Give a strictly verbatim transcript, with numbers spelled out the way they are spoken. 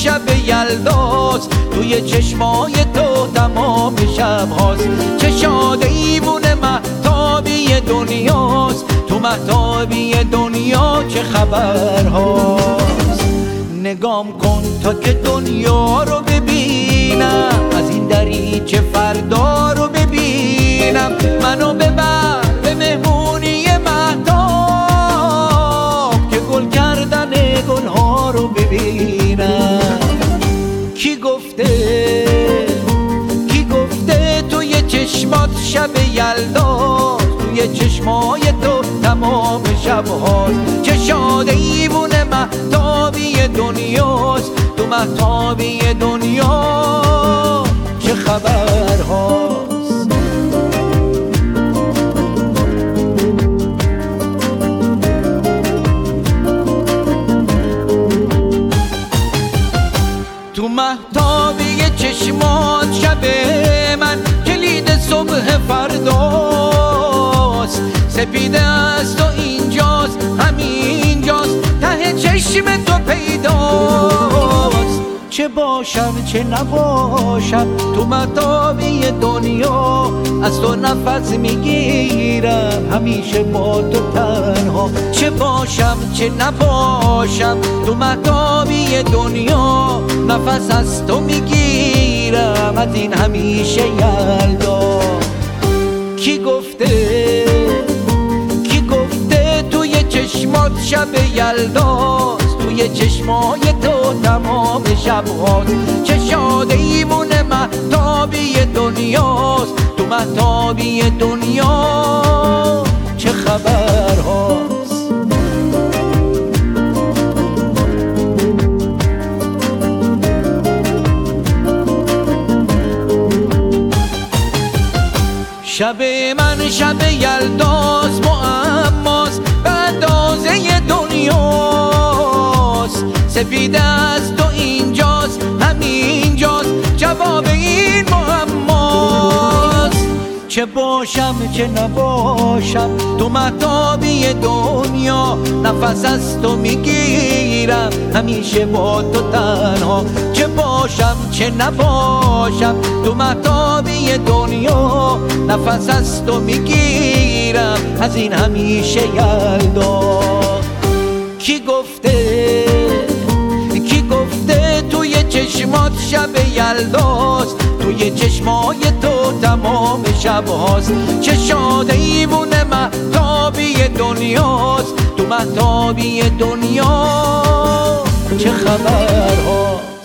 شب یلداست، توی چشمای تو تمام شب هاست. چه شاد ایوون مهتابی دنیاست، تو مهتابی دنیا چه خبر هاست. نگام کن تا که دنیا رو ببینم، از این دریچه فردا رو ببینم. منو ببر به مهمونی مهتاب، که گل کردن گلها رو ببینم. کی گفته کی گفته توی چشمات شب یلداست، توی چشمای تو تمام شب هاست. چه شاد ایوون مهتابی دنیاست، تو مهتابی دنیا چه خبر هاست. تو مهتابی چشمات شب من کلید صبح فرداست. سپیده است و اینجاست، همینجاست، ته چشم تو پیداست. چه باشم چه نباشم تو مهتابی دنیا، از تو نفس میگیرم همیشه با تو تنها. چه باشم چه نباشم تو مهتابی دنیا، نفس از تو میگیرم از این همیشه یلدا. کی گفته کی گفته توی چشمات شب یلداست، توی چشمای تو تمام شب هاست. چه شاد ایوون مهتابی دنیاست، تو مهتابی دنیا چه خبر هاست. شب من شب یلداست، معماست به اندازه دنیاست. سپیده است و اینجاست، همینجاست، جواب این معماست. چه باشم چه نباشم تو مهتابی دنیا، نفس از تو میگیرم همیشه با تو تنها. چه باشم چه نباشم تو مهتابی دنیا، نفس از تو میگیرم از این همیشه یلدا. کی گفته کی گفته توی چشمات شب یلداست، توی چشمای تو تمام شب هاست. چه شاد ایوون مهتابی دنیاست، تو مهتابی دنیا چه خبر هاست.